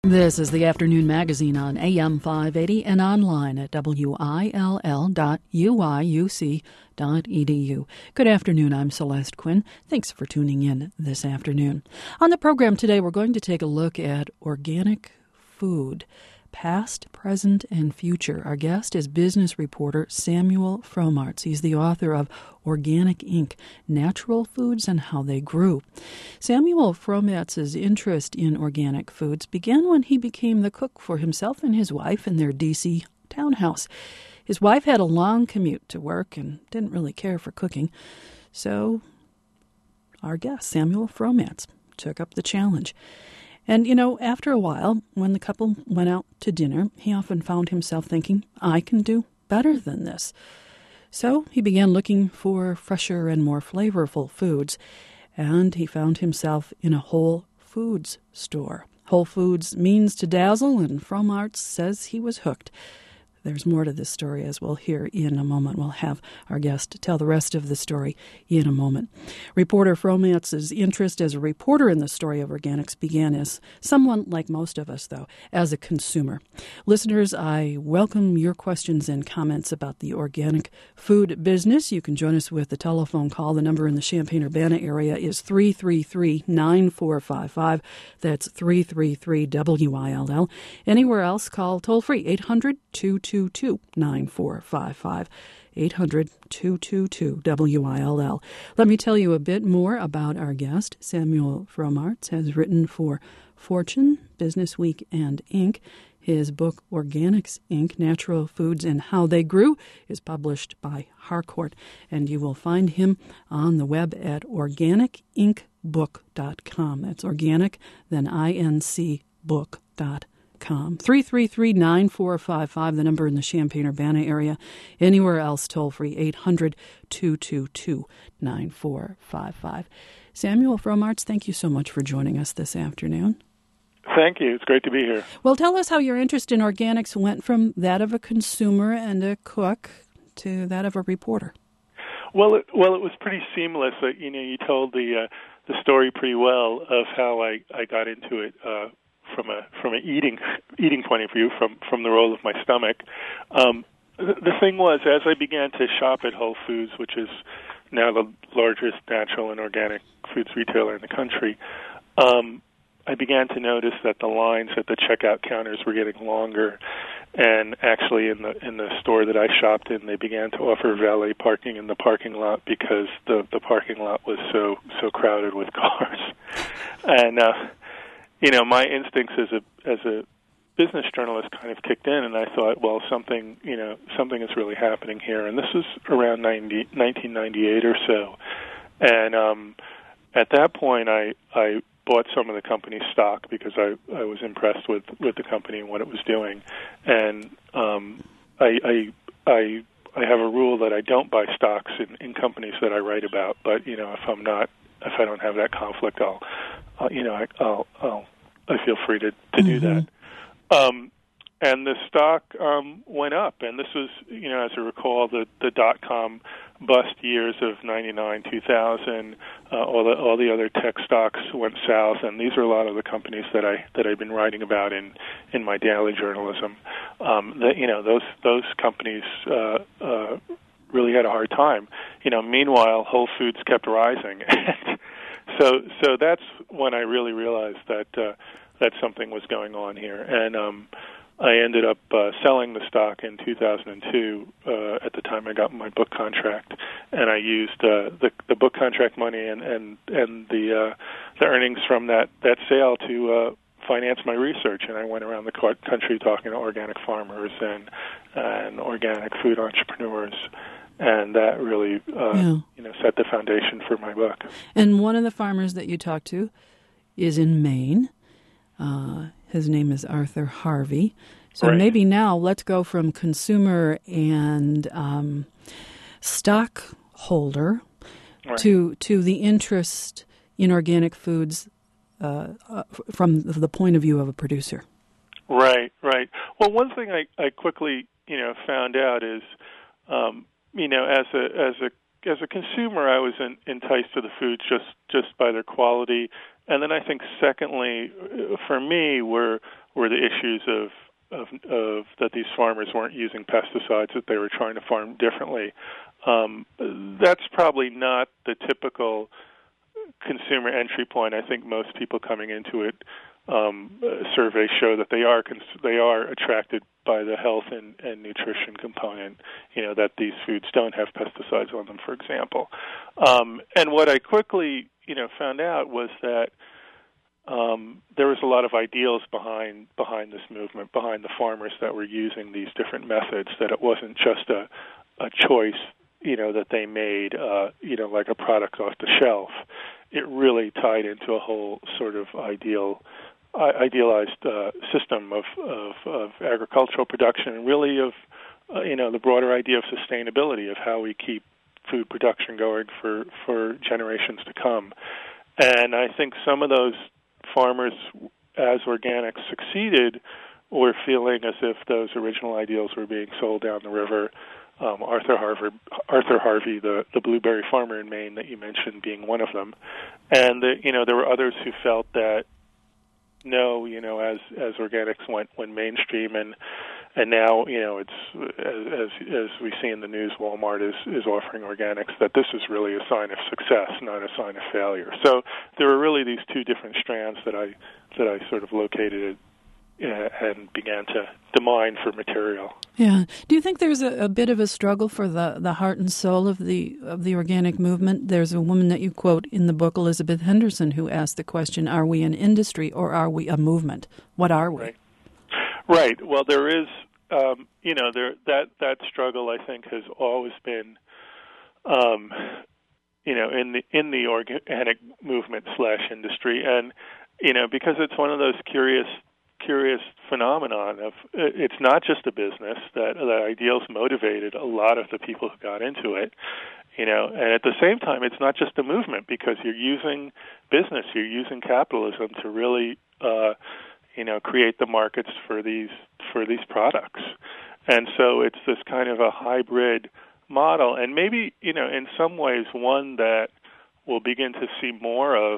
This is the Afternoon Magazine on AM 580 and online at will.uiuc.edu. Good afternoon, I'm Celeste Quinn. Thanks for tuning in this afternoon. On the program today, we're going to take a look at organic food, past, present, and future. Our guest is business reporter Samuel Fromartz. He's the author of Organic Inc., Natural Foods and How They Grew. Samuel Fromartz's interest in organic foods began when he became the cook for himself and his wife in their D.C. townhouse. His wife had a long commute to work and didn't really care for cooking, so our guest, Samuel Fromartz, took up the challenge. And, after a while, when the couple went out to dinner, he often found himself thinking, I can do better than this. So he began looking for fresher and more flavorful foods, and he found himself in a Whole Foods store. Whole Foods means to dazzle, and Fromartz says he was hooked. There's more to this story, as we'll hear in a moment. We'll have our guest tell the rest of the story in a moment. Reporter Fromartz's interest as a reporter in the story of organics began as someone like most of us, though, as a consumer. Listeners, I welcome your questions and comments about the organic food business. You can join us with a telephone call. The number in the Champaign-Urbana area is 333-9455. That's 333-WILL. Anywhere else, call toll-free 800-222-9455, 800-222-WILL. Let me tell you a bit more about our guest. Samuel Fromartz has written for Fortune, Business Week, and Inc. His book, Organics Inc., Natural Foods and How They Grew, is published by Harcourt, and you will find him on the web at organicincbook.com. That's organic, then INC book.com. 333-9455, the number in the Champaign-Urbana area. Anywhere else, toll-free, 800-222-9455. Samuel Fromartz, thank you so much for joining us this afternoon. Thank you. It's great to be here. Well, tell us how your interest in organics went from that of a consumer and a cook to that of a reporter. Well, it was pretty seamless. You told the story pretty well of how I got into it. From an eating point of view, from the role of my stomach. The thing was, as I began to shop at Whole Foods, which is now the largest natural and organic foods retailer in the country, I began to notice that the lines at the checkout counters were getting longer. And actually, in the store that I shopped in, they began to offer valet parking in the parking lot because the parking lot was so crowded with cars. And my instincts as a business journalist kind of kicked in, and I thought, well, something is really happening here. And this was around 1998 or so. And at that point, I bought some of the company's stock because I was impressed with the company and what it was doing. And I have a rule that I don't buy stocks in companies that I write about. But if I don't have that conflict, I feel free to do that. And the stock went up, and this was, as I recall, the dot-com bust years of 99, 2000. All the other tech stocks went south, and these are a lot of the companies that I've been writing about in my daily journalism. Those companies really had a hard time. Meanwhile, Whole Foods kept rising. So that's when I really realized that something was going on here, and I ended up selling the stock in 2002. At the time, I got my book contract, and I used the book contract money and the earnings from that sale to finance my research. And I went around the country talking to organic farmers and organic food entrepreneurs. And that really, set the foundation for my book. And one of the farmers that you talked to is in Maine. His name is Arthur Harvey. So right. Maybe now let's go from consumer and stockholder right. to the interest in organic foods from the point of view of a producer. Right. Well, one thing I quickly found out is as a consumer, I was enticed to the foods just by their quality. And then I think, secondly, for me, were were the issues of that these farmers weren't using pesticides, that they were trying to farm differently. That's probably not the typical consumer entry point. I think most people coming into it, surveys show that they are attracted by the health and nutrition component, that these foods don't have pesticides on them, for example. And what I quickly, found out was that there was a lot of ideals behind this movement, behind the farmers that were using these different methods, that it wasn't just a choice, that they made, like a product off the shelf. It really tied into a whole sort of idealized system of agricultural production, and really of the broader idea of sustainability, of how we keep food production going for generations to come. And I think some of those farmers, as organics succeeded, were feeling as if those original ideals were being sold down the river. Arthur Harvey, the blueberry farmer in Maine that you mentioned, being one of them. And there were others who felt that no, as organics went mainstream, and now it's as we see in the news, Walmart is offering organics, that this is really a sign of success, not a sign of failure. So there were really these two different strands that I sort of located and began to mine for material. Yeah. Do you think there's a bit of a struggle for the heart and soul of the organic movement? There's a woman that you quote in the book, Elizabeth Henderson, who asked the question, are we an industry or are we a movement? What are we? Right. Well, there is, that struggle, I think, has always been, in the organic movement / industry. And, because it's one of those curious phenomenon of, it's not just a business, that ideals motivated a lot of the people who got into it, and at the same time, it's not just a movement, because you're using business, you're using capitalism to really, create the markets for these products. And so it's this kind of a hybrid model, and maybe, in some ways one that we'll begin to see more of,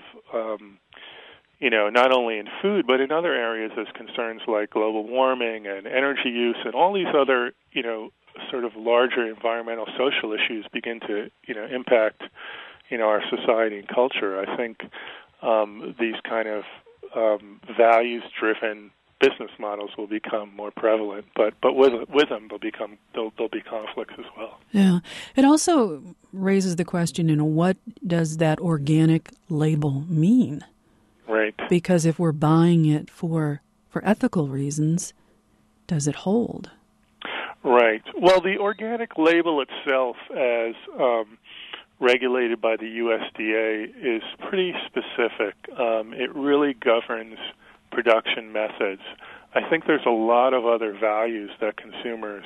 not only in food, but in other areas as concerns like global warming and energy use and all these other, sort of larger environmental social issues begin to, impact, our society and culture. I think these kind of values-driven business models will become more prevalent, but with them there'll be conflicts as well. Yeah, it also raises the question, what does that organic label mean? Right. Because if we're buying it for ethical reasons, does it hold? Right. Well, the organic label itself, as regulated by the USDA, is pretty specific. It really governs production methods. I think there's a lot of other values that consumers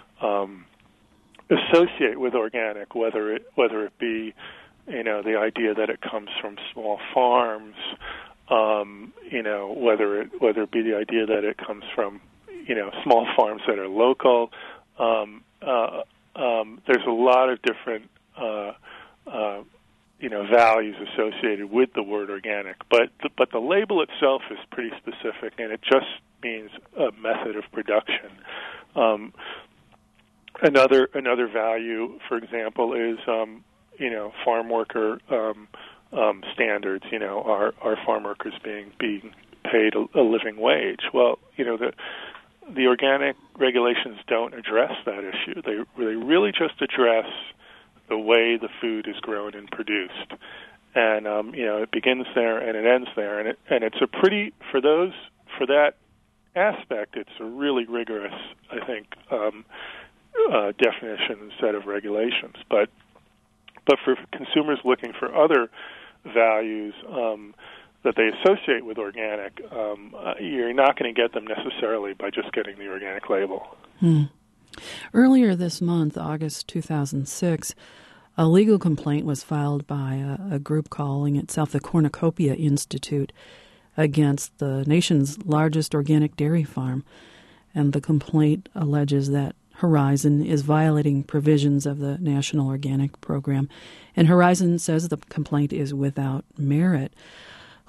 associate with organic, whether it be the idea that it comes from small farms, whether it be the idea that it comes from, small farms that are local. There's a lot of different, values associated with the word organic, but the label itself is pretty specific, and it just means a method of production. Another value, for example, is farm worker standards. Are farm workers being paid a living wage? Well, the organic regulations don't address that issue. They really just address the way the food is grown and produced, and it begins there and it ends there, and it's a pretty for that aspect. It's a really rigorous, I think, definition and set of regulations, but for consumers looking for other values that they associate with organic, you're not going to get them necessarily by just getting the organic label. Earlier this month, August 2006, a legal complaint was filed by a group calling itself the Cornucopia Institute against the nation's largest organic dairy farm, and the complaint alleges that Horizon is violating provisions of the National Organic Program, and Horizon says the complaint is without merit.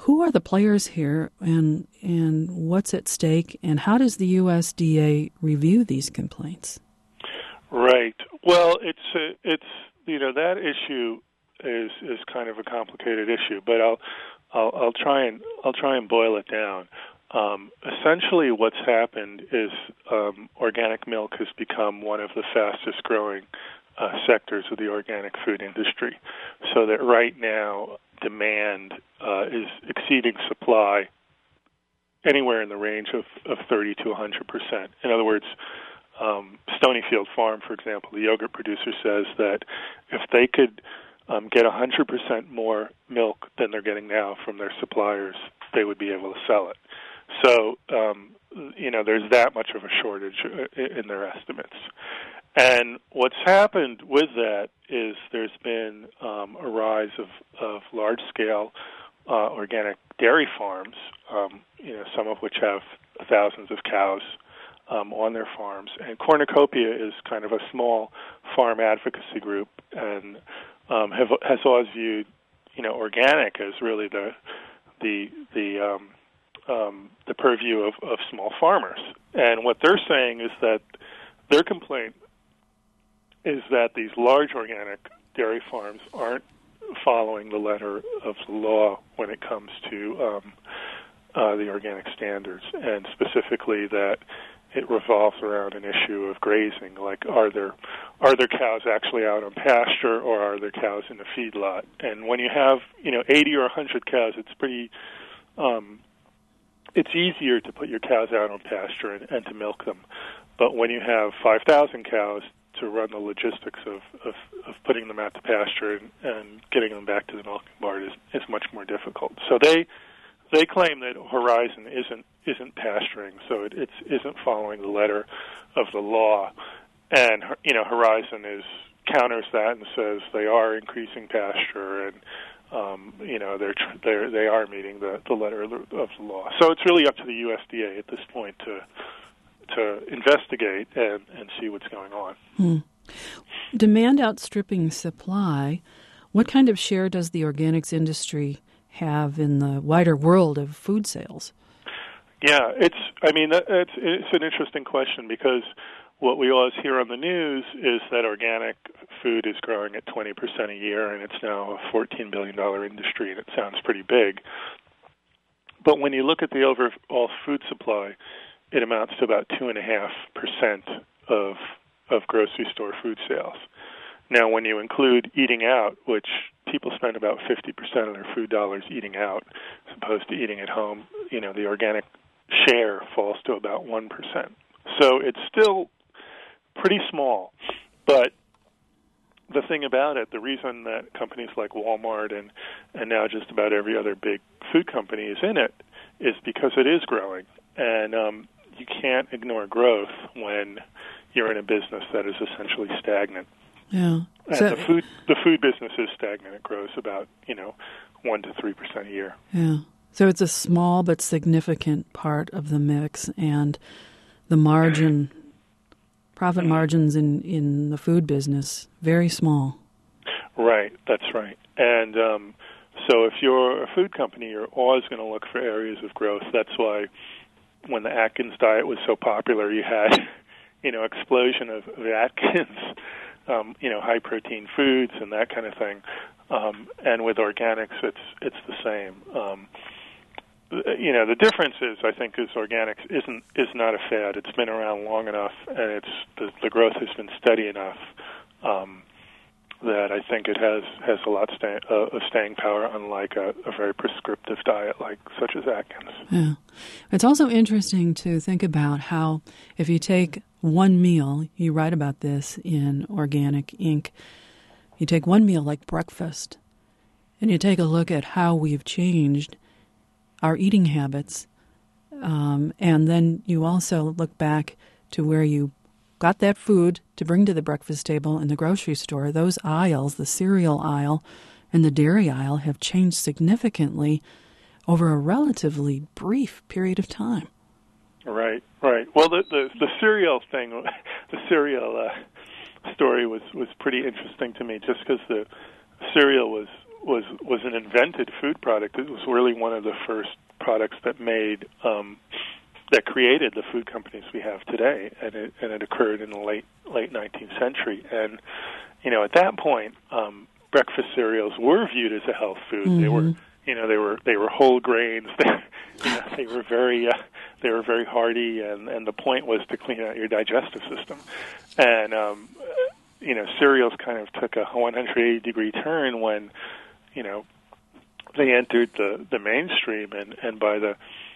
Who are the players here, and what's at stake, and how does the USDA review these complaints? Right. Well, it's that issue is kind of a complicated issue, but I'll try and boil it down. Essentially, what's happened is organic milk has become one of the fastest growing sectors of the organic food industry, so that right now demand is exceeding supply anywhere in the range of 30 to 100%. In other words, Stonyfield Farm, for example, the yogurt producer, says that if they could get 100% more milk than they're getting now from their suppliers, they would be able to sell it. So, there's that much of a shortage in their estimates. And what's happened with that is there's been a rise of large-scale organic dairy farms, some of which have thousands of cows on their farms. And Cornucopia is kind of a small farm advocacy group, and has always viewed, organic as really the purview of small farmers. And what they're saying is that their complaint is that these large organic dairy farms aren't following the letter of the law when it comes to the organic standards, and specifically that it revolves around an issue of grazing, like are there cows actually out on pasture, or are there cows in the feedlot? And when you have 80 or 100 cows, it's pretty it's easier to put your cows out on pasture and to milk them. But when you have 5,000 cows, to run the logistics of putting them out to pasture and getting them back to the milking barn is much more difficult. So they claim that Horizon isn't pasturing, so it isn't following the letter of the law. And Horizon counters that and says they are increasing pasture, and they are meeting the letter of the law. So it's really up to the USDA at this point to investigate and see what's going on. Demand outstripping supply. What kind of share does the organics industry have in the wider world of food sales? Yeah, it's an interesting question, because what we always hear on the news is that organic food is growing at 20% a year, and it's now a $14 billion industry, and it sounds pretty big. But when you look at the overall food supply, it amounts to about 2.5% of grocery store food sales. Now, when you include eating out, which people spend about 50% of their food dollars eating out as opposed to eating at home, the organic share falls to about 1%. So it's still pretty small. But the thing about it, the reason that companies like Walmart and now just about every other big food company is in it is because it is growing. And you can't ignore growth when you're in a business that is essentially stagnant. Yeah. And so, the food business is stagnant. It grows about 1 to 3% a year. Yeah. So it's a small but significant part of the mix, and the profit margins in the food business, very small. Right. That's right. And so if you're a food company, you're always going to look for areas of growth. That's why when the Atkins diet was so popular, you had, explosion of Atkins, high protein foods and that kind of thing. And with organics, it's the same. The difference is organics is not a fad. It's been around long enough, and the growth has been steady enough that I think it has a lot of staying power, unlike a very prescriptive diet such as Atkins. Yeah. It's also interesting to think about how if you take one meal, you write about this in Organic Inc., you take one meal like breakfast, and you take a look at how we've changed our eating habits, and then you also look back to where you got that food to bring to the breakfast table in the grocery store. Those aisles, the cereal aisle and the dairy aisle, have changed significantly over a relatively brief period of time. Right. Well, the cereal thing, the cereal story was pretty interesting to me, just because the cereal was was an invented food product. It was really one of the first products that that created the food companies we have today, and it occurred in the late 19th century. And at that point, breakfast cereals were viewed as a health food. Mm-hmm. They were whole grains. They were very hearty, and the point was to clean out your digestive system. And cereals kind of took a 180-degree turn when they entered the mainstream, and by the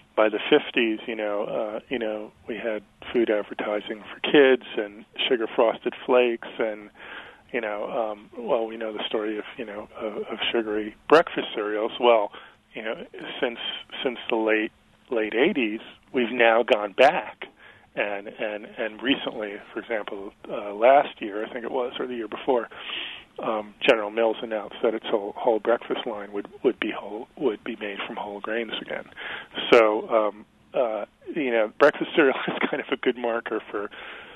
50s, we had food advertising for kids and sugar frosted flakes, and we know the story of sugary breakfast cereals. Well, since the late 80s, we've now gone back, and recently, for example, last year I think it was, or the year before, General Mills announced that its whole breakfast line would be made from whole grains again. So breakfast cereal is kind of a good marker for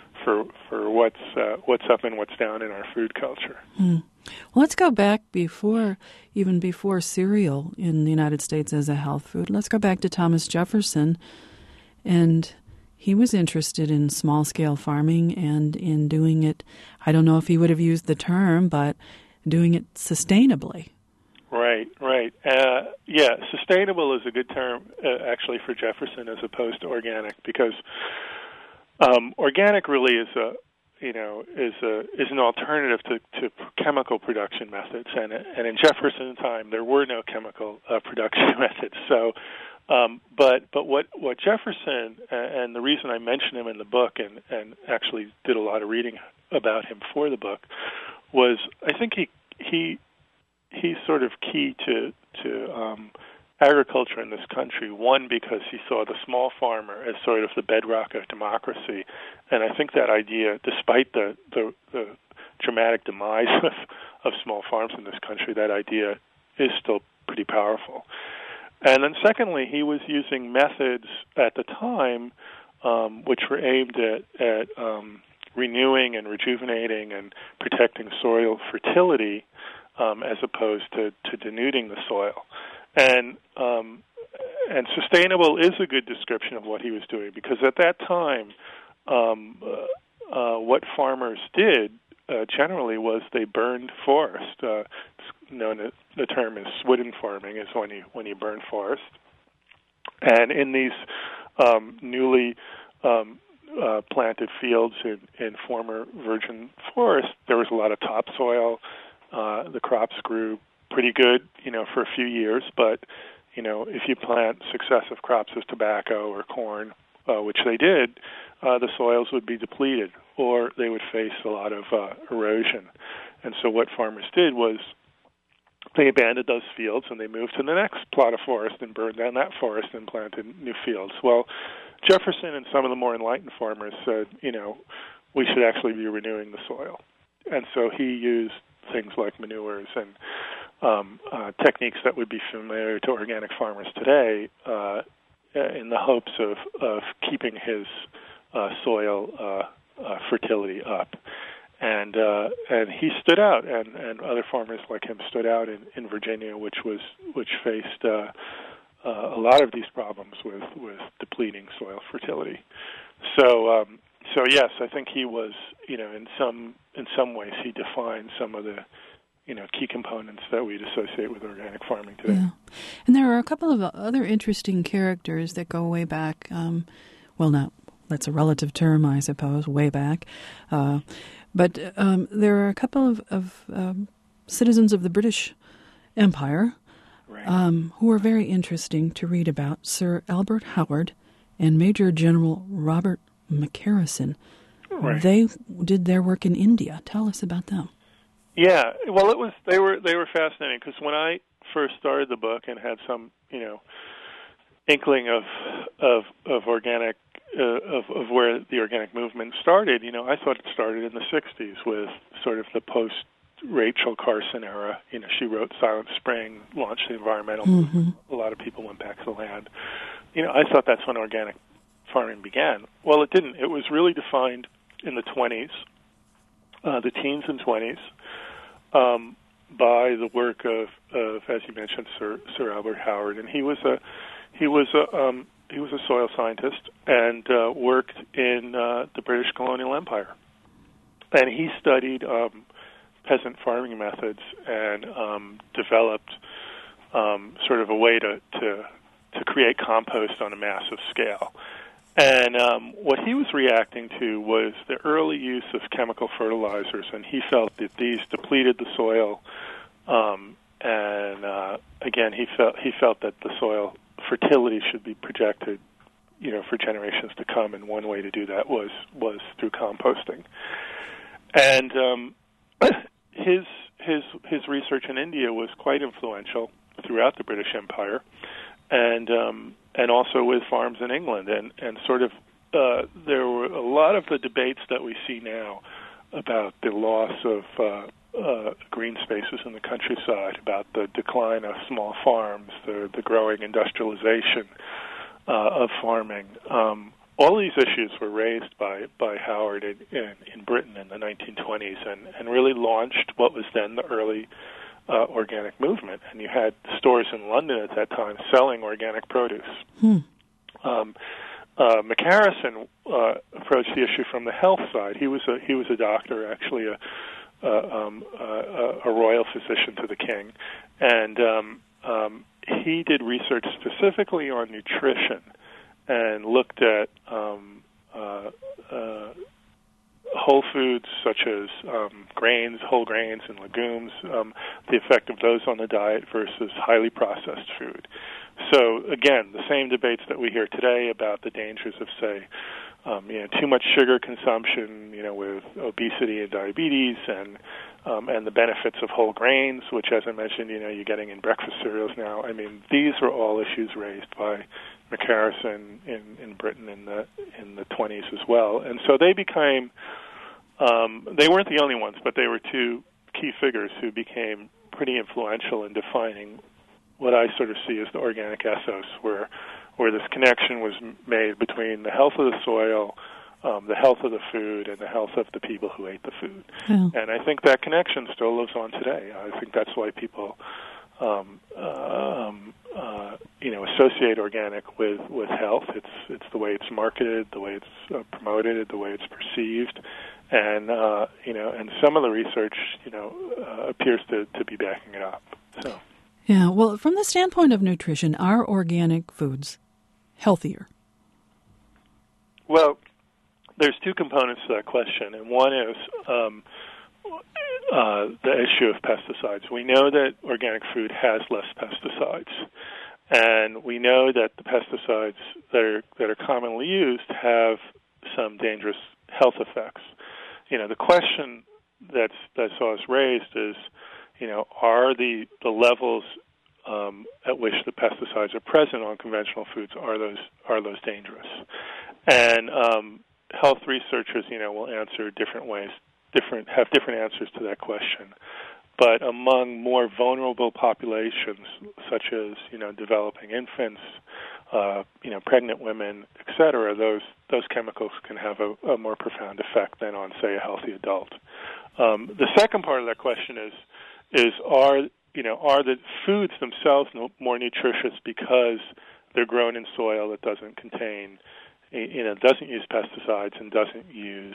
what's up and what's down in our food culture. Well, let's go back before cereal in the United States as a health food. Let's go back to Thomas Jefferson, and he was interested in small-scale farming and in doing it, I don't know if he would have used the term, but doing it sustainably. Right. Sustainable is a good term, actually, for Jefferson as opposed to organic, because organic really is an alternative to chemical production methods, and in Jefferson's time there were no chemical production methods. So, but what Jefferson, and the reason I mention him in the book and actually did a lot of reading about him for the book, was I think he's sort of key to agriculture in this country. One, because he saw the small farmer as sort of the bedrock of democracy, and I think that idea, despite the dramatic demise of small farms in this country, that idea is still pretty powerful. And then secondly, he was using methods at the time which were aimed at renewing and rejuvenating and protecting soil fertility as opposed to denuding the soil. And sustainable is a good description of what he was doing, because at that time, what farmers did generally was they burned forest. The term is swidden farming, is when you burn forest. And in these newly planted fields in former virgin forest, there was a lot of topsoil. The crops grew pretty good, for a few years, but, if you plant successive crops of tobacco or corn, which they did, the soils would be depleted, or they would face a lot of erosion. And so what farmers did was they abandoned those fields and they moved to the next plot of forest and burned down that forest and planted new fields. Well, Jefferson and some of the more enlightened farmers said, we should actually be renewing the soil. And so he used things like manures and techniques that would be familiar to organic farmers today in the hopes of keeping his soil fertility up. And he stood out, and other farmers like him stood out in Virginia, which faced a lot of these problems with depleting soil fertility. So yes, I think he was, in some ways he defined some of the key components that we'd associate with organic farming today. Yeah. And there are a couple of other interesting characters that go way back. That's a relative term, I suppose, way back. But there are a couple of citizens of the British Empire, right, who are very interesting to read about. Sir Albert Howard and Major General Robert McCarrison. Right. They did their work in India. Tell us about them. Yeah, well, they were fascinating, because when I first started the book and had some inkling of organic of where the organic movement started, I thought it started in the 60s with sort of the post Rachel Carson era. She wrote Silent Spring, launched the environmental movement. A lot of people went back to the land. I thought that's when organic farming began. Well, it didn't. It was really defined in the 20s, the teens and 20s. by the work of as you mentioned, Sir Albert Howard, and he was a soil scientist and worked in the British colonial empire, and he studied peasant farming methods and developed sort of a way to create compost on a massive scale. And what he was reacting to was the early use of chemical fertilizers, and he felt that these depleted the soil. Again, he felt that the soil fertility should be projected, for generations to come. And one way to do that was through composting. And his research in India was quite influential throughout the British Empire, and also with farms in England, and sort of there were a lot of the debates that we see now about the loss of green spaces in the countryside, about the decline of small farms, the growing industrialization of farming. All these issues were raised by Howard in Britain in the 1920s, and really launched what was then the early organic movement. And you had stores in London at that time selling organic produce. McCarrison approached the issue from the health side. He was a doctor, actually a royal physician to the king, and he did research specifically on nutrition and looked at whole foods such as grains, whole grains, and legumes, the effect of those on the diet versus highly processed food. So again, the same debates that we hear today about the dangers of, say, too much sugar consumption, with obesity and diabetes, and the benefits of whole grains, which, as I mentioned, you're getting in breakfast cereals now. I mean, these were all issues raised by McCarrison in Britain in the 20s as well, and so they became. They weren't the only ones, but they were two key figures who became pretty influential in defining what I sort of see as the organic ethos, where this connection was made between the health of the soil, the health of the food, and the health of the people who ate the food. Yeah. And I think that connection still lives on today. I think that's why people associate organic with health. It's the way it's marketed, the way it's promoted, the way it's perceived, and and some of the research appears to be backing it up. So. Yeah, well, from the standpoint of nutrition, are organic foods healthier? Well, there's two components to that question, and one is the issue of pesticides. We know that organic food has less pesticides, and we know that the pesticides that are commonly used have some dangerous health effects. The question that's always raised is, are the levels at which the pesticides are present on conventional foods, are those dangerous? And health researchers, will answer different ways, have different answers to that question. But among more vulnerable populations, such as developing infants, pregnant women, etc., those chemicals can have a more profound effect than on, say, a healthy adult. The second part of that question is are the foods themselves more nutritious because they're grown in soil that doesn't contain, doesn't use pesticides and doesn't use,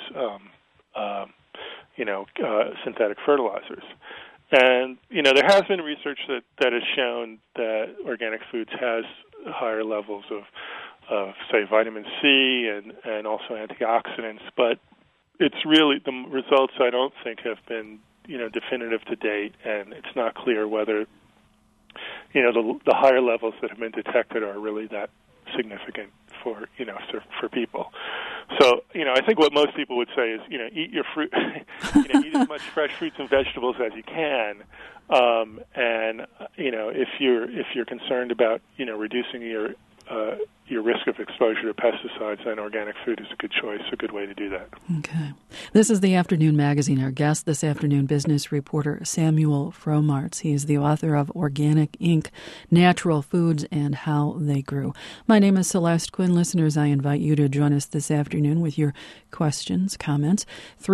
synthetic fertilizers? And there has been research that has shown that organic foods has higher levels of say vitamin C and also antioxidants, but it's really the results I don't think have been definitive to date, and it's not clear whether the higher levels that have been detected are really that significant for people. So I think what most people would say is eat your fruit, eat as much fresh fruits and vegetables as you can, and if you're concerned about reducing your your risk of exposure to pesticides, then organic food is a good choice, a good way to do that. Okay. This is the Afternoon Magazine. Our guest this afternoon, business reporter Samuel Fromartz. He is the author of Organic Inc., Natural Foods and How They Grew. My name is Celeste Quinn. Listeners, I invite you to join us this afternoon with your questions, comments.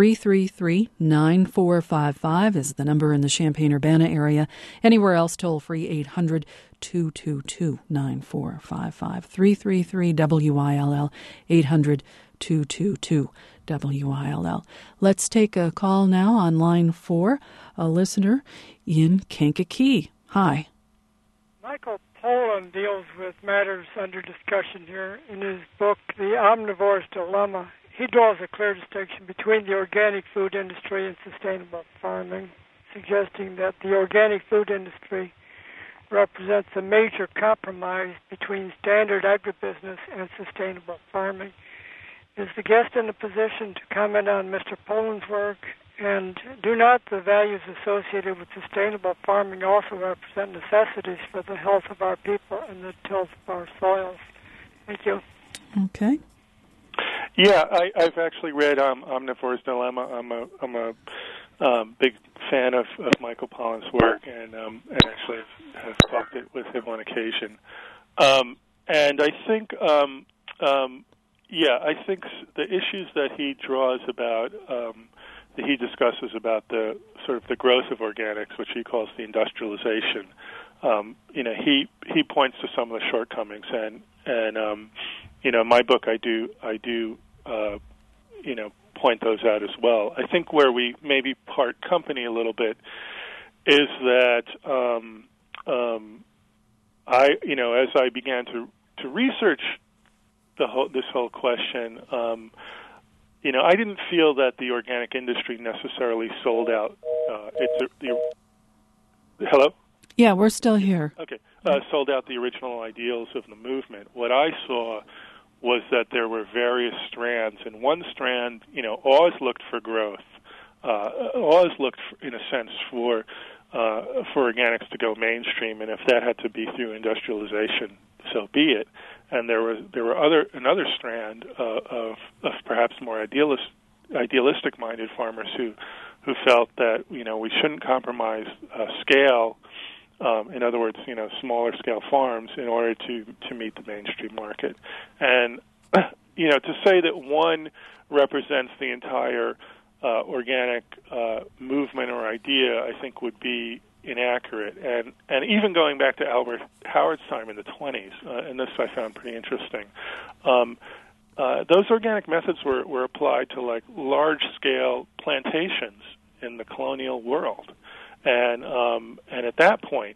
333-9455 is the number in the Champaign-Urbana area. Anywhere else, toll free 800-222-9455. 333-WILL, 800-222-WILL. Let's take a call now on line 4, a listener in Kankakee. Hi. Michael Pollan deals with matters under discussion here in his book, The Omnivore's Dilemma. He draws a clear distinction between the organic food industry and sustainable farming, suggesting that the organic food industry represents a major compromise between standard agribusiness and sustainable farming. Is the guest in a position to comment on Mr. Pollan's work? And do not the values associated with sustainable farming also represent necessities for the health of our people and the health of our soils? Thank you. Okay. Yeah, I've actually read Omnivore's Dilemma. I'm a big fan of Michael Pollan's work, and actually have talked it with him on occasion. And I think, I think the issues that he draws about, that he discusses about the sort of the growth of organics, which he calls the industrialization. He points to some of the shortcomings, and in my book I do point those out as well. I think where we maybe part company a little bit is that as I began to research this whole question, I didn't feel that the organic industry necessarily sold out. Hello? Yeah, we're still here. Okay. Sold out the original ideals of the movement. What I saw was that there were various strands, and one strand, always looked for growth, always looked, in a sense, for organics to go mainstream, and if that had to be through industrialization, so be it. And there were another strand of perhaps more idealistic-minded farmers who felt that we shouldn't compromise scale. In other words, smaller scale farms in order to meet the mainstream market. And to say that one represents the entire organic movement or idea, I think would be inaccurate. And even going back to Albert Howard's time in the 20s, and this I found pretty interesting, those organic methods were applied to large scale plantations in the colonial world. And at that point,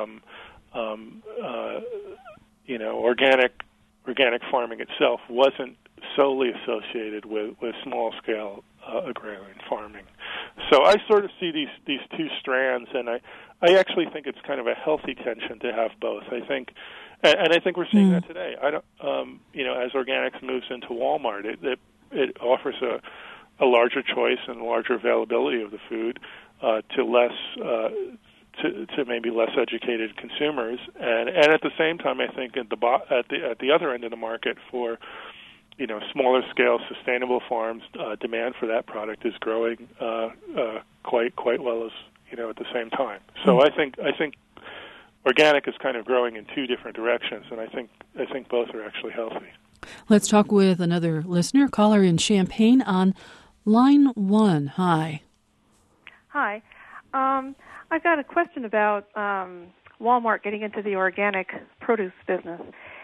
organic farming itself wasn't solely associated with small scale agrarian farming. So I sort of see these two strands, and I actually think it's kind of a healthy tension to have both. I think, and I think we're seeing that today. I don't, as organics moves into Walmart, it offers a larger choice and larger availability of the food to maybe less educated consumers, and at the same time, I think at the other end of the market for smaller scale sustainable farms, demand for that product is growing quite well as at the same time. So I think organic is kind of growing in two different directions, and I think both are actually healthy. Let's talk with another listener, caller in Champaign on line 1. Hi. Hi. I've got a question about Walmart getting into the organic produce business.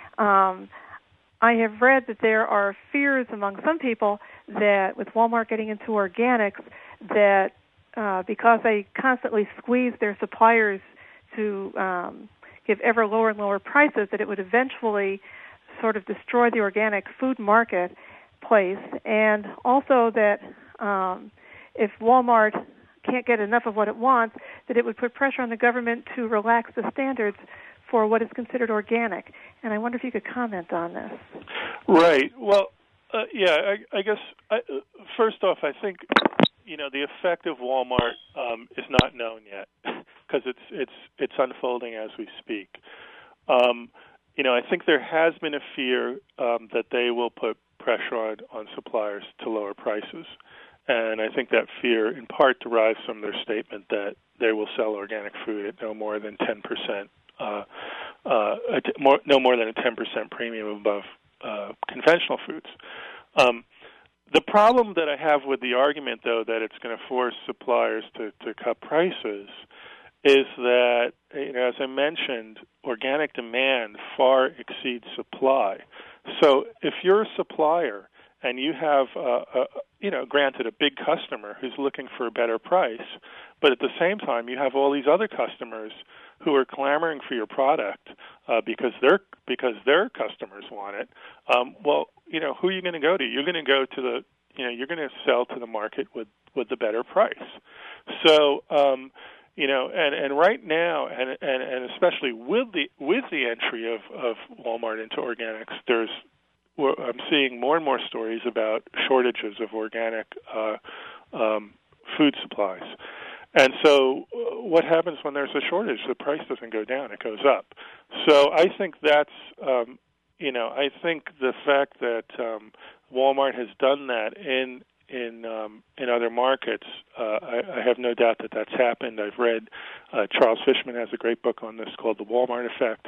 I have read that there are fears among some people that with Walmart getting into organics, that because they constantly squeeze their suppliers to give ever lower and lower prices, that it would eventually sort of destroy the organic food marketplace, and also that if Walmart can't get enough of what it wants, that it would put pressure on the government to relax the standards for what is considered organic. And I wonder if you could comment on this. Right. Well, I guess first off, I think the effect of Walmart is not known yet because it's unfolding as we speak. I think there has been a fear that they will put pressure on suppliers to lower prices. And I think that fear in part derives from their statement that they will sell organic food at no more than 10%, no more than a 10% premium above conventional foods. The problem that I have with the argument, though, that it's going to force suppliers to cut prices is that, as I mentioned, organic demand far exceeds supply. So if you're a supplier and you have, granted a big customer who's looking for a better price, but at the same time you have all these other customers who are clamoring for your product because their customers want it. Who are you going to go to? You're going to go to you're going to sell to the market with the better price. So, and right now, and especially with the entry of Walmart into organics, I'm seeing more and more stories about shortages of organic food supplies. And so what happens when there's a shortage? The price doesn't go down, it goes up. So I think that's, I think the fact that Walmart has done that in other markets, I have no doubt that that's happened. I've read, Charles Fishman has a great book on this called The Walmart Effect.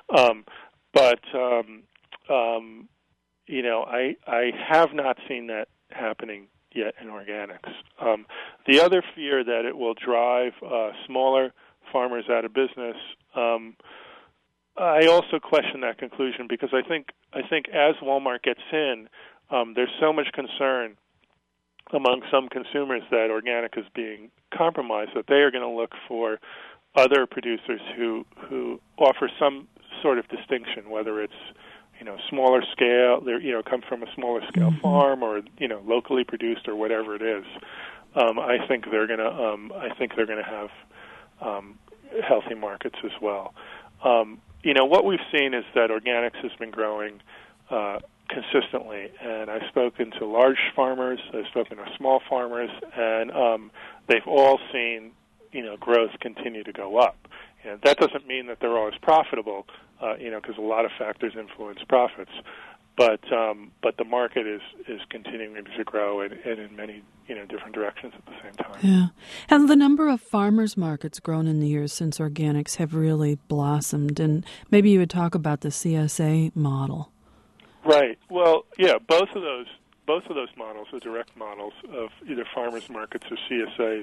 I have not seen that happening yet in organics. The other fear that it will drive smaller farmers out of business, I also question that conclusion because I think as Walmart gets in, there's so much concern among some consumers that organic is being compromised that they are going to look for other producers who offer some sort of distinction, whether it's smaller scale, come from a smaller scale farm, or locally produced, or whatever it is. I think they're going to have healthy markets as well. What we've seen is that organics has been growing consistently, and I've spoken to large farmers, I've spoken to small farmers, and they've all seen growth continue to go up. And that doesn't mean that they're always profitable, because a lot of factors influence profits. But the market is continuing to grow and in many different directions at the same time. Yeah, and the number of farmers markets grown in the years since organics have really blossomed. And maybe you would talk about the CSA model. Right. Well, yeah, both of those models are direct models of either farmers markets or CSAs,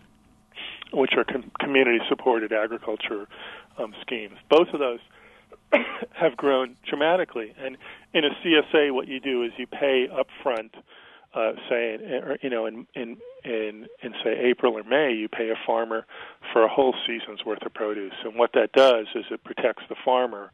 which are community-supported agriculture schemes. Both of those have grown dramatically. And in a CSA, what you do is you pay up front, say, in say April or May, you pay a farmer for a whole season's worth of produce. And what that does is it protects the farmer.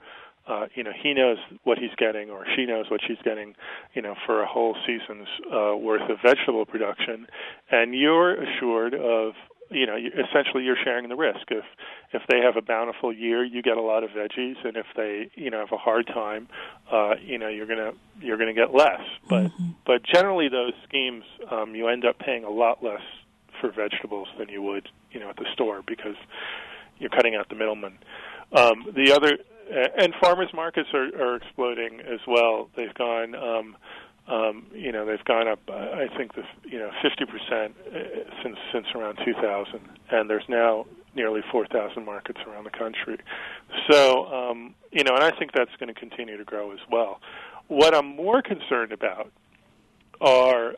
He knows what he's getting, or she knows what she's getting, for a whole season's worth of vegetable production. And you're assured of, essentially you're sharing the risk. If they have a bountiful year, you get a lot of veggies, and if they, have a hard time, you're gonna get less. But generally, those schemes, you end up paying a lot less for vegetables than you would, at the store, because you're cutting out the middleman. And farmers markets are exploding as well. They've gone, they've gone up, I think, 50% since around 2000, and there's now nearly 4,000 markets around the country. So, and I think that's going to continue to grow as well. What I'm more concerned about are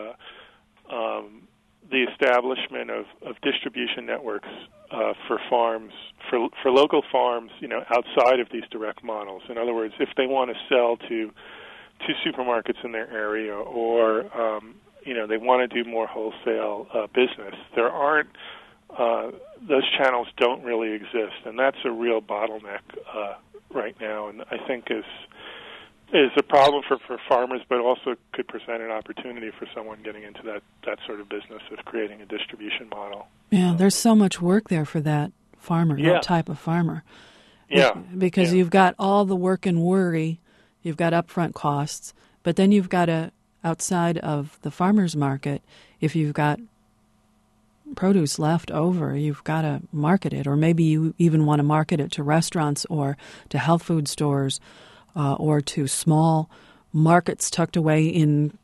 the establishment of distribution networks for farms, for local farms, outside of these direct models. In other words, if they want to sell to supermarkets in their area, or they want to do more wholesale business, there aren't those channels don't really exist, and that's a real bottleneck right now, and I think is a problem for farmers, but also could present an opportunity for someone getting into that sort of business of creating a distribution model. Yeah, there's so much work there for that farmer, that type of farmer. Yeah. Because you've got all the work and worry, you've got upfront costs, but then you've got outside of the farmer's market, if you've got produce left over, you've got to market it, or maybe you even want to market it to restaurants or to health food stores or to small markets tucked away in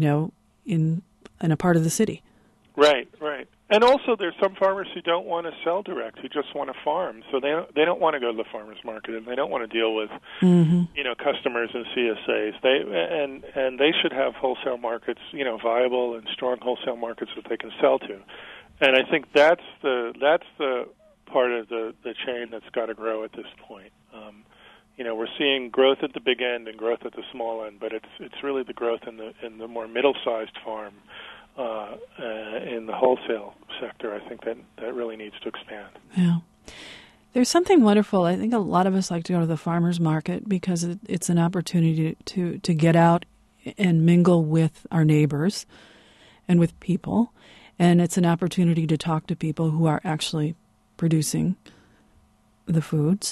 a part of the city. Right. And also, there's some farmers who don't want to sell direct, who just want to farm. So they don't want to go to the farmers market, and they don't want to deal with customers and CSAs. They should have wholesale markets, viable and strong wholesale markets that they can sell to. And I think that's the part of the chain that's got to grow at this point. We're seeing growth at the big end and growth at the small end, but it's really the growth in the more middle-sized farm. In the wholesale sector, I think that really needs to expand. Yeah. There's something wonderful. I think a lot of us like to go to the farmers market because it's an opportunity to get out and mingle with our neighbors and with people. And it's an opportunity to talk to people who are actually producing the foods.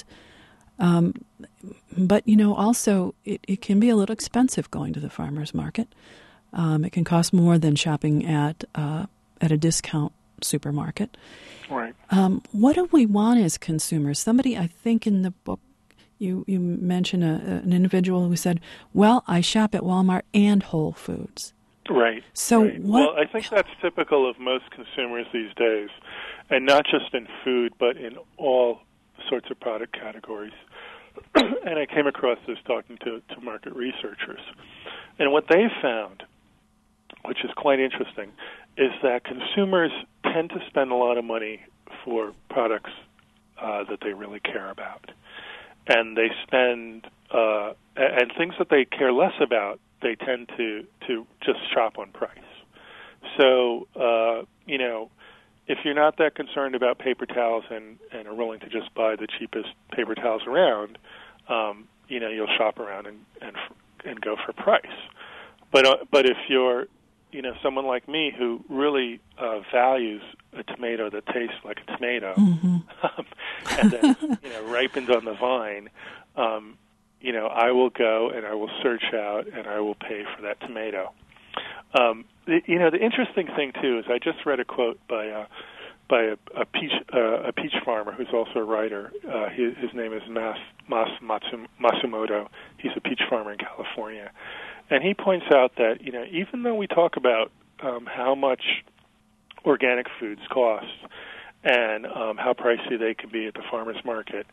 But, also it can be a little expensive going to the farmers market. It can cost more than shopping at a discount supermarket. Right. What do we want as consumers? Somebody, I think in the book, you mentioned an individual who said, well, I shop at Walmart and Whole Foods. Right. So right. Well, I think that's typical of most consumers these days, and not just in food, but in all sorts of product categories. And I came across this talking to market researchers. And what they found, which is quite interesting, is that consumers tend to spend a lot of money for products that they really care about. And they spend, and things that they care less about, they tend to just shop on price. So, if you're not that concerned about paper towels and are willing to just buy the cheapest paper towels around, you'll shop around and go for price. But if you're someone like me who really values a tomato that tastes like a tomato, and then ripened on the vine, I will go and I will search out and I will pay for that tomato. The interesting thing too is I just read a quote by a peach farmer who's also a writer. His name is Mas Matsumoto. He's a peach farmer in California. And he points out that, even though we talk about how much organic foods cost and how pricey they can be at the farmer's market,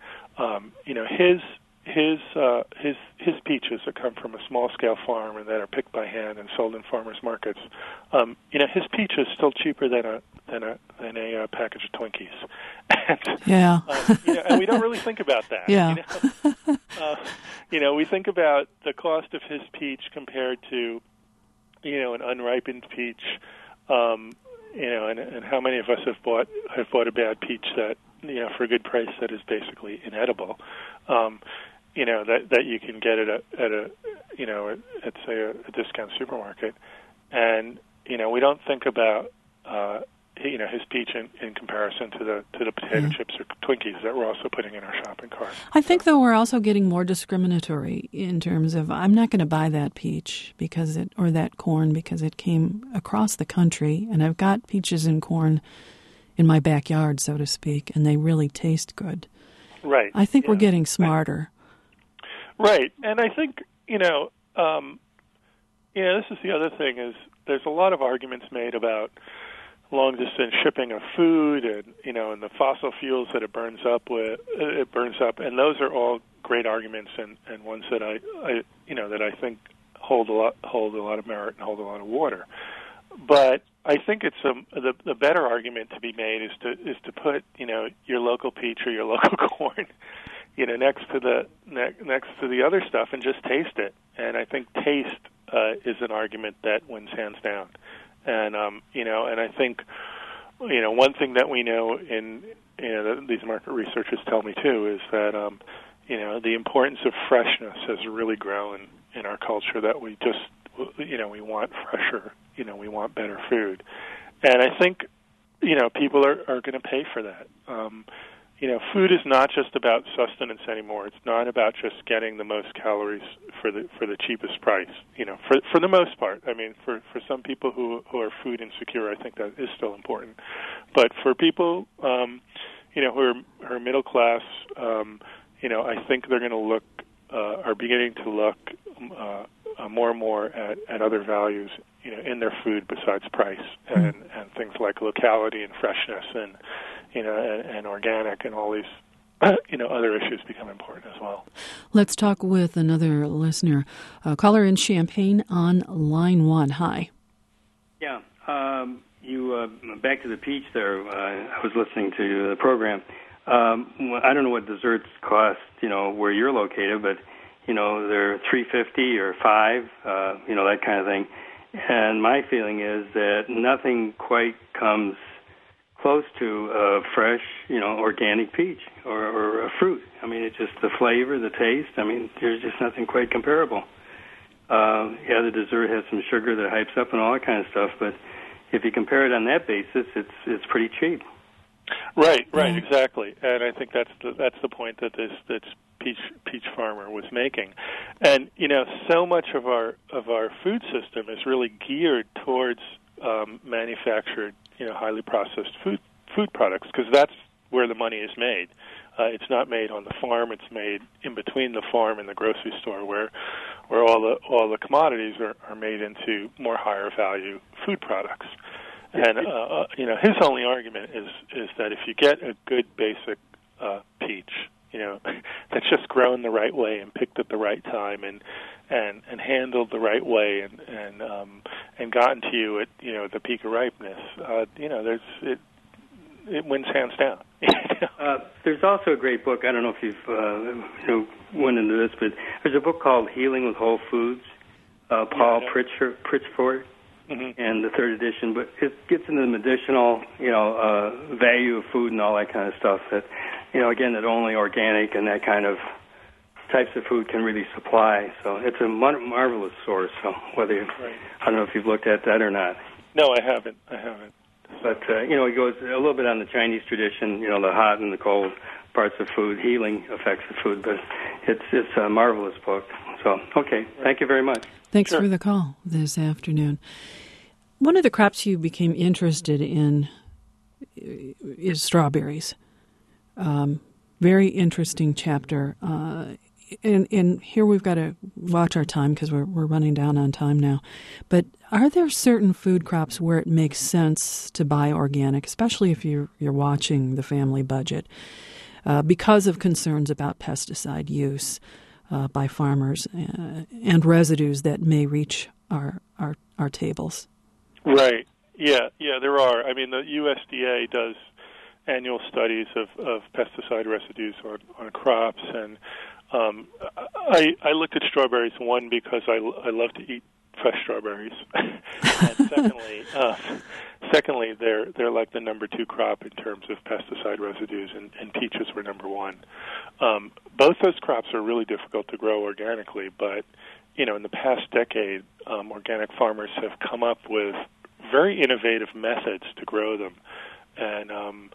his peaches that come from a small-scale farm and that are picked by hand and sold in farmers markets, his peach is still cheaper than a package of Twinkies. And, yeah. And we don't really think about that. Yeah. We think about the cost of his peach compared to, an unripened peach, and how many of us have bought a bad peach that, for a good price that is basically inedible. That you can get at say a discount supermarket, and we don't think about his peach in comparison to the potato chips or Twinkies that we're also putting in our shopping cart. I think though we're also getting more discriminatory in terms of I'm not going to buy that peach or that corn because it came across the country, and I've got peaches and corn in my backyard, so to speak, and they really taste good. Right. I think we're getting smarter. Right. And I think, this is the other thing is there's a lot of arguments made about long-distance shipping of food and, and the fossil fuels that it burns up, and those are all great arguments and ones that I think hold a lot of merit and hold a lot of water. But I think it's the better argument to be made is to put your local peach or your local corn next to the other stuff and just taste it. And I think taste is an argument that wins hands down. And and I think one thing that we know these market researchers tell me too is that the importance of freshness has really grown in our culture, that we just we want fresher, we want better food. And I think people are going to pay for that. food is not just about sustenance anymore. It's not about just getting the most calories for the cheapest price. For the most part. I mean, for some people who are food insecure, I think that is still important. But for people, who are middle class, I think they're going to are beginning to look more and more at other values, in their food besides price and things like locality and freshness and and organic and all these other issues become important as well. Let's talk with another listener. Caller in Champaign on line 1. Hi. Yeah, you back to the peach there. I was listening to the program. I don't know what desserts cost, where you're located, but they're $3.50 or $5, that kind of thing. And my feeling is that nothing quite comes close to a fresh, organic peach or a fruit. I mean, it's just the flavor, the taste. I mean, there's just nothing quite comparable. The dessert has some sugar that hypes up and all that kind of stuff, but if you compare it on that basis, it's pretty cheap. Right, exactly. And I think that's the point that this peach farmer was making. And so much of our food system is really geared towards manufactured, highly processed food products, because that's where the money is made. It's not made on the farm; it's made in between the farm and the grocery store, where all the commodities are made into more higher value food products. And his only argument is that if you get a good basic peach, that's just grown the right way and picked at the right time and handled the right way and gotten to you at the peak of ripeness, it wins hands down. There's also a great book. I don't know if you've went into this, but there's a book called Healing with Whole Foods. Paul Pritchford. Mm-hmm. And the third edition, but it gets into the medicinal, value of food and all that kind of stuff that, again, that only organic and that kind of types of food can really supply. So it's a marvelous source. So whether I don't know if you've looked at that or not. No, I haven't. But it goes a little bit on the Chinese tradition, the hot and the cold parts of food, healing effects of food. But it's a marvelous book. So okay, thank you very much. Thanks for the call this afternoon. One of the crops you became interested in is strawberries. Very interesting chapter. And here we've got to watch our time because we're running down on time now. But are there certain food crops where it makes sense to buy organic, especially if you're watching the family budget, because of concerns about pesticide use by farmers and residues that may reach our tables? Right. Yeah, there are. I mean, the USDA does annual studies of pesticide residues on crops, and I looked at strawberries, one, because I love to eat fresh strawberries, and secondly, they're like the number 2 crop in terms of pesticide residues, and peaches were number 1. Both those crops are really difficult to grow organically, but in the past decade, organic farmers have come up with very innovative methods to grow them, and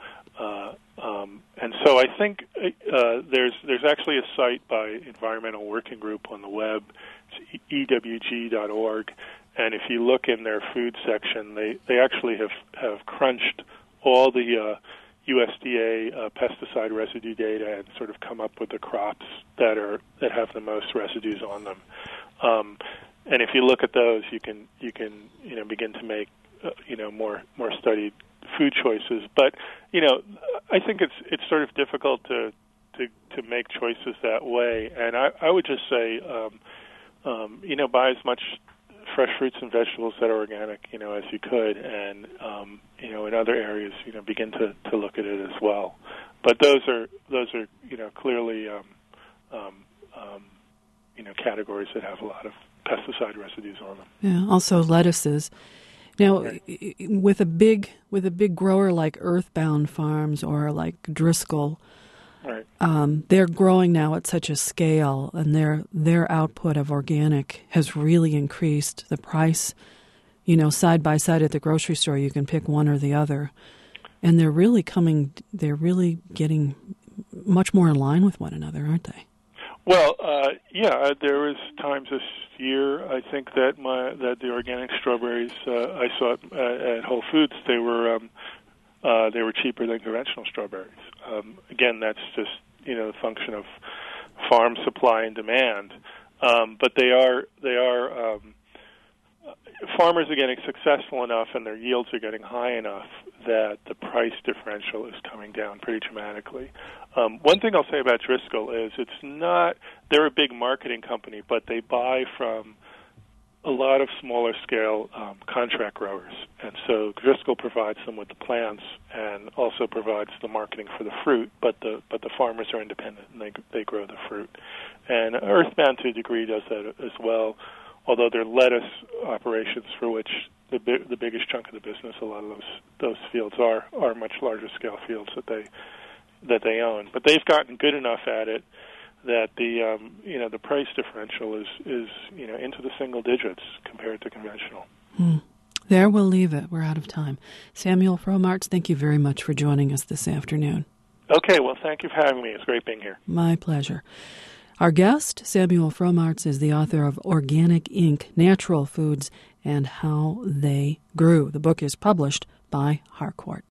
so I think there's actually a site by Environmental Working Group on the web, it's ewg.org, and if you look in their food section, they actually have crunched all the USDA pesticide residue data and sort of come up with the crops that have the most residues on them. And if you look at those, you can begin to make more studied food choices. But I think it's sort of difficult to make choices that way. And I would just say buy as much fresh fruits and vegetables that are organic as you could, and in other areas begin to look at it as well. But those are clearly categories that have a lot of pesticide residues on them. Yeah, also lettuces. Now, with a big grower like Earthbound Farms or like Driscoll, they're growing now at such a scale, and their output of organic has really increased. The price, side by side at the grocery store, you can pick one or the other. And they're really getting much more in line with one another, aren't they? Well, there was times this year, I think, that the organic strawberries I saw at Whole Foods, they were cheaper than conventional strawberries. Again, that's just the function of farm supply and demand. But they are farmers are getting successful enough, and their yields are getting high enough that the price differential is coming down pretty dramatically. One thing I'll say about Driscoll is they're a big marketing company, but they buy from a lot of smaller scale contract growers. And so Driscoll provides them with the plants and also provides the marketing for the fruit, but the farmers are independent and they grow the fruit. And Earthbound to a degree does that as well, although their lettuce operations, for which the biggest chunk of the business, a lot of those fields are much larger scale fields that they own. But they've gotten good enough at it that the price differential is into the single digits compared to conventional. There we'll leave it. We're out of time. Samuel Fromartz, thank you very much for joining us this afternoon. Okay, well, thank you for having me. It's great being here. My pleasure. Our guest, Samuel Fromartz, is the author of Organic Inc., Natural Foods and How They Grew. The book is published by Harcourt.